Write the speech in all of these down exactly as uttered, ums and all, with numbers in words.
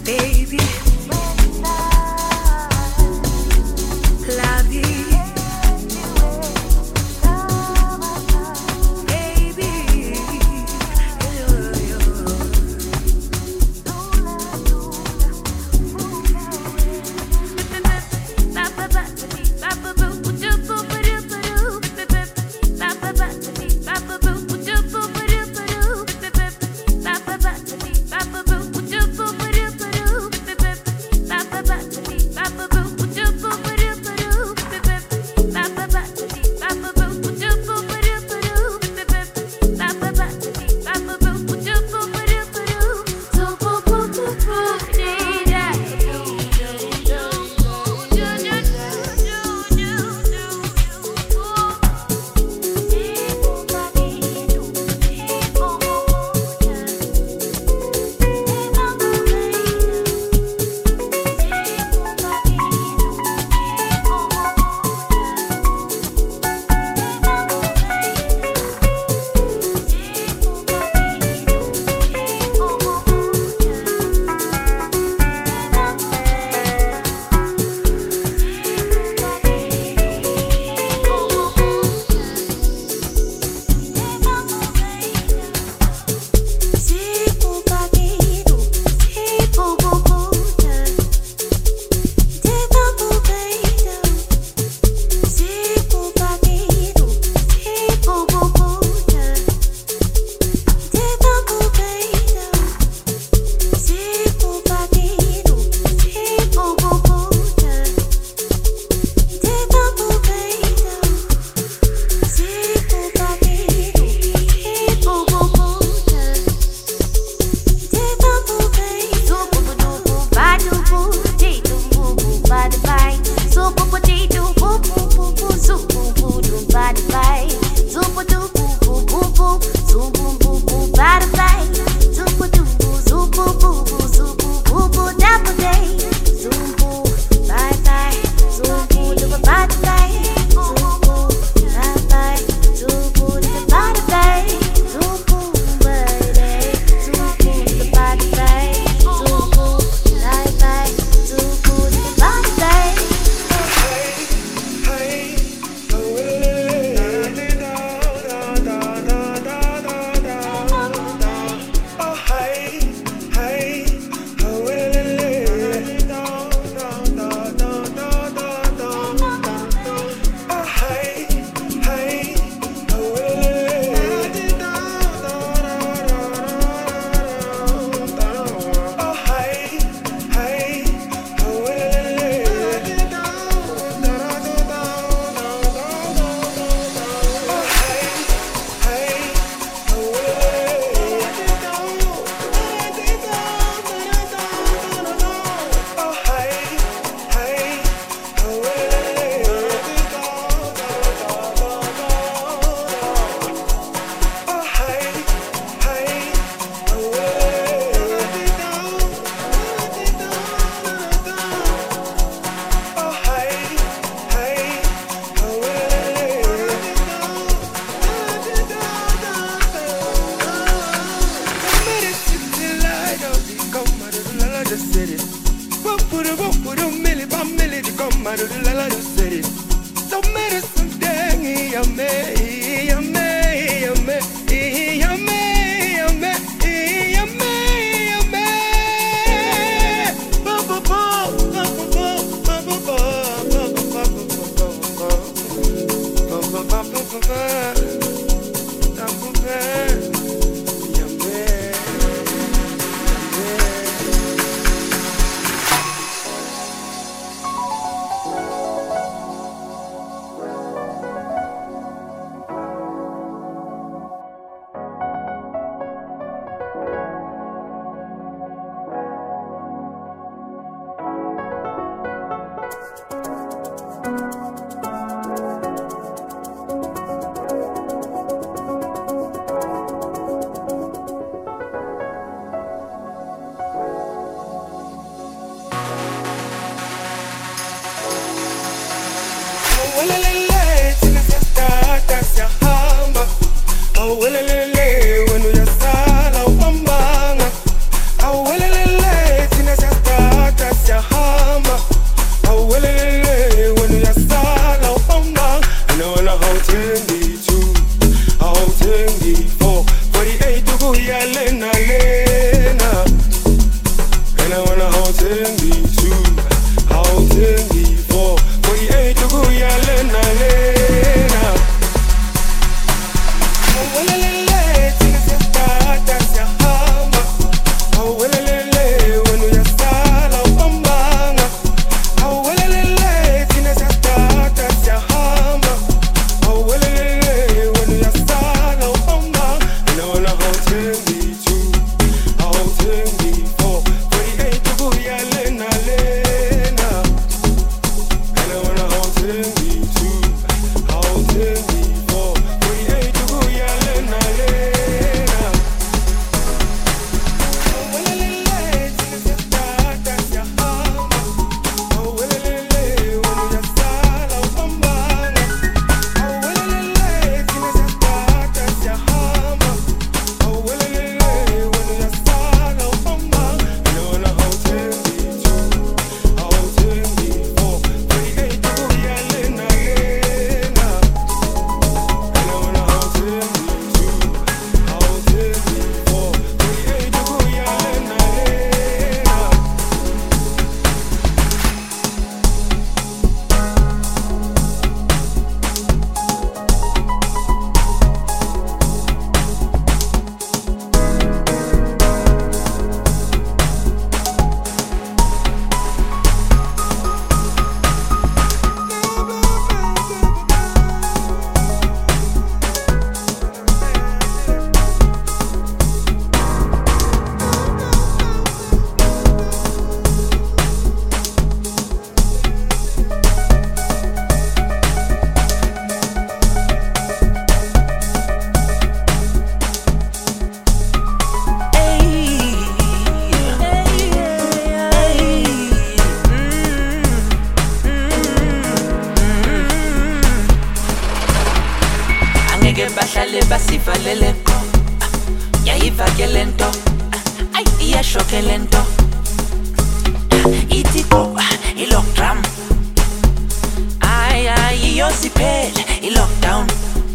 When we are sala wambanga, awelelele, tina wanna hold in the two, hold in the four. forty-eight to go, yeah, lena, lena. Oh, well, le, le, things you start, that's your hammer. Oh, well, le, le, when you start, oh, bambanga. Oh, well, le, le, things you start, that's your hammer. Oh, well, le, le, when you start, oh, bambanga. And I wanna hold in the two, hold in the four. forty-eight to go, yeah, lena, lena. And I wanna hold in the two, hold in the four. forty-eight to go, yeah, lena, lena. Oh, well, le, le, things you start, that's your hammer. Oh, well, le, le, when you start, oh, bambanga. Oh, well, le, le, things you start, that's your hammer. Oh, well, le, le, when you start, oh, bambanga. And I wanna hold in the two, hold in the four. forty-eight to go, yeah, lena, lena. And I wanna hold in the two, hold in the four. forty-eight to go, yeah, lena, lena. Angeke bahlale basivalele qo. Yayiva ke lento. Ay iyashoke lento. Ithi qo i-lockdown. Ay ay iyosiphele i-lockdown.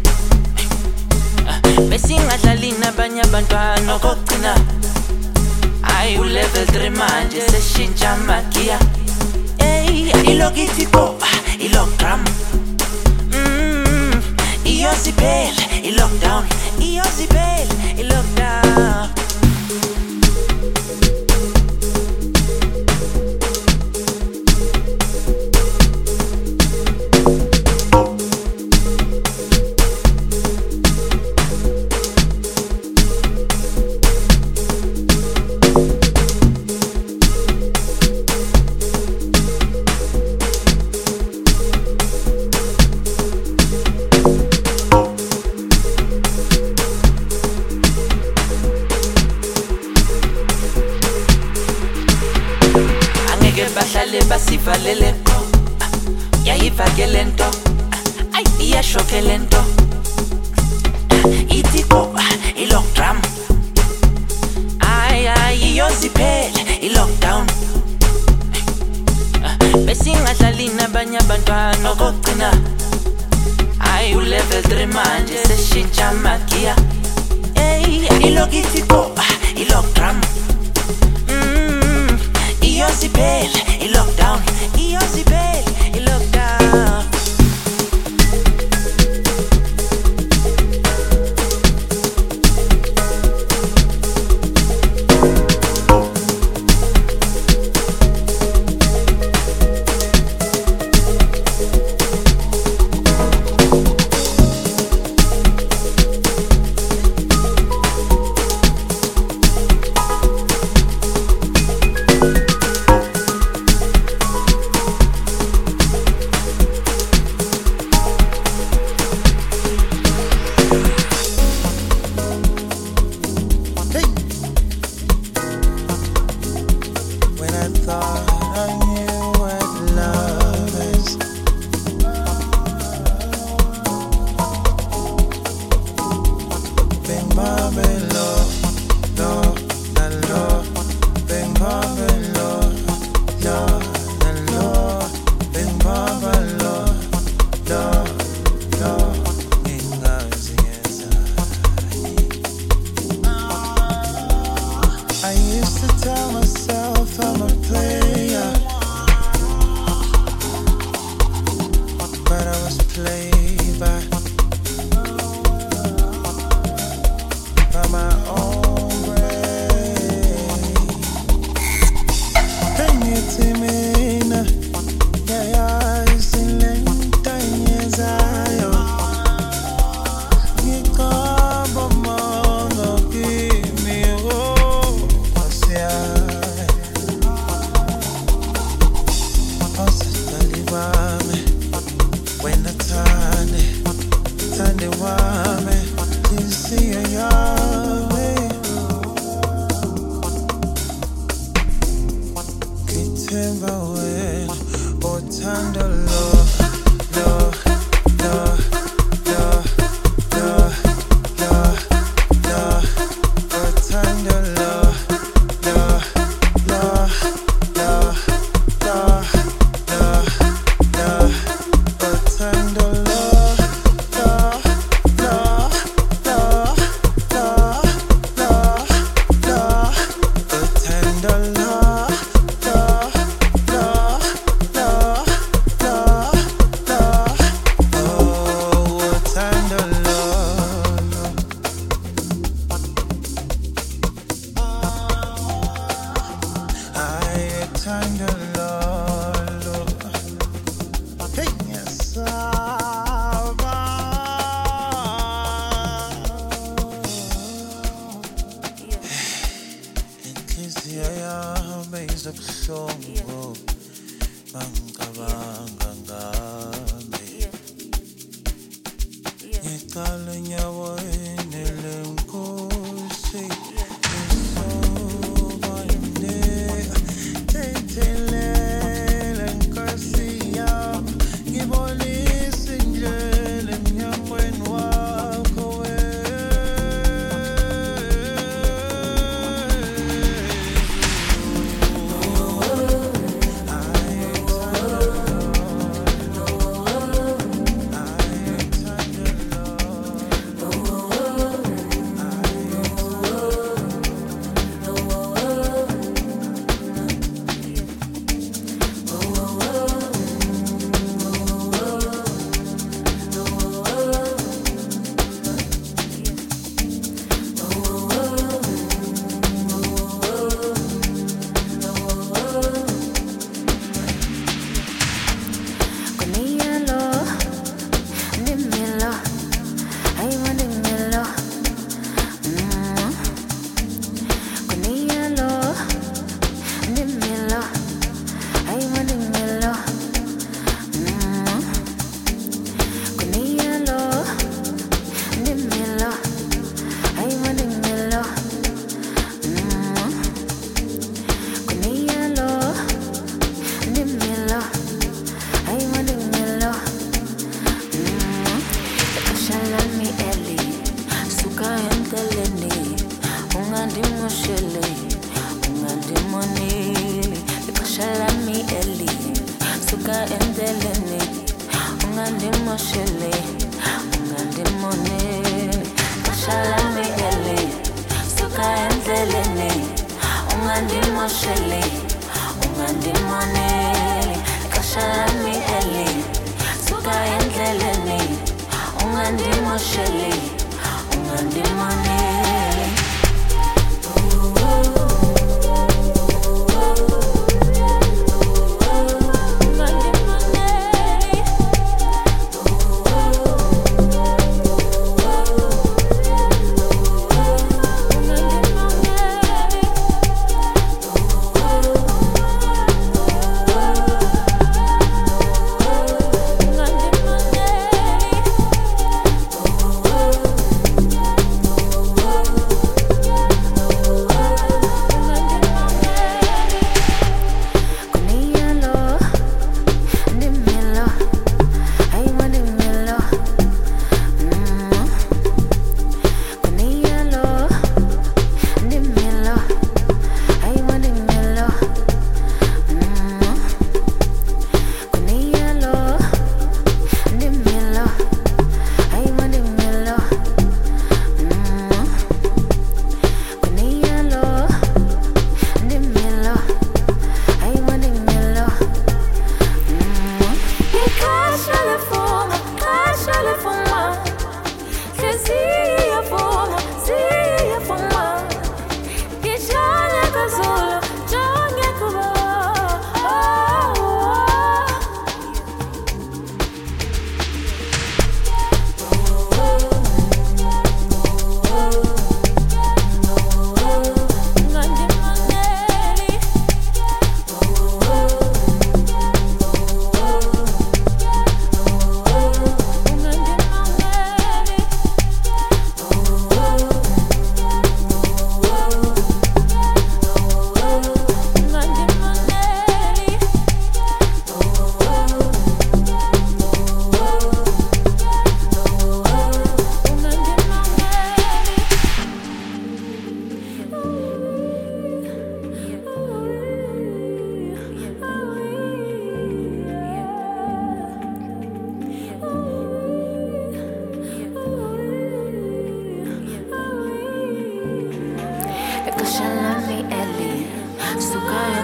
Besingadlali nabanye abantwana okugcina. Ay u-level three manje seshintsha amagiya. Ey ilokithi qo i-lockdown. Iyosiphele i-lockdown. Iyosiphele i-lockdown. Angeke bahlale basivalele qo. Yayiva ke lento. Ay iyashoke lento. Ithi qo i-lockdown. Ay ay iyosiphele i-lockdown. Besingadlali nabanye abantwana okugcina. Ay u-level three manje seshintsha amagiya. Ey ilokithi qo i-lockdown. Iyosiphele i-lockdown. Iyosiphele i-lockdown. I used to tell myself I'm a ngithemba wena uthando lo lo lo lo lo lo lo uthando lo lo lo lo lo lo lo uthando lo lo lo lo lo lo lo uthando lo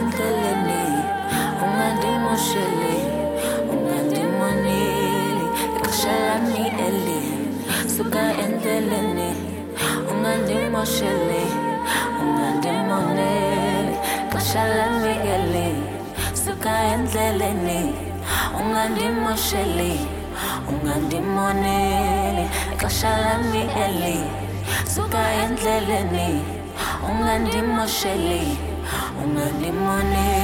endleleni ungandimosheli ungandimoneli ixesha lami eli suka endleleni ungandimosheli ungandimoneli ixesha lami eli suka endleleni ungandimosheli ungandimoneli ixesha lami eli suka endleleni ungandimosheli ungandimoneli